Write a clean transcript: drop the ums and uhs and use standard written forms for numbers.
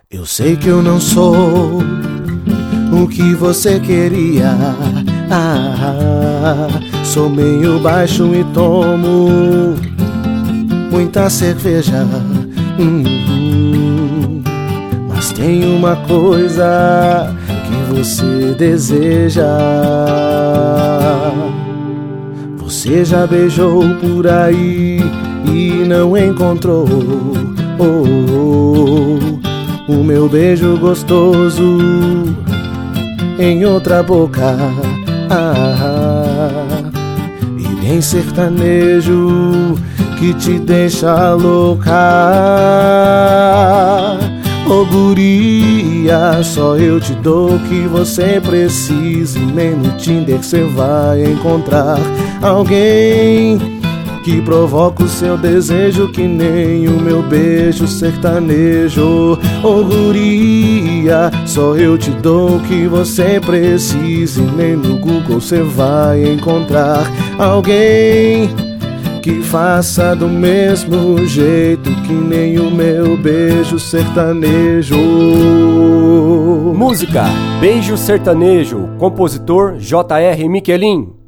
Eu sei que eu não sou o que você queria. Sou meio baixo e tomo muita cerveja. Mas tem uma coisa que você deseja. Você já beijou por aí e não encontrou o meu beijo gostoso em outra boca. E bem sertanejo que te deixa louca. Ô guria, só eu te dou o que você precisa. E nem no Tinder cê vai encontrar alguém que provoca o seu desejo que nem o meu beijo sertanejo. Ô guria, só eu te dou o que você precisa. E nem no Google cê vai encontrar alguém que faça do mesmo jeito que nem o meu beijo sertanejo. Música Beijo Sertanejo, compositor J.R. Miquelin.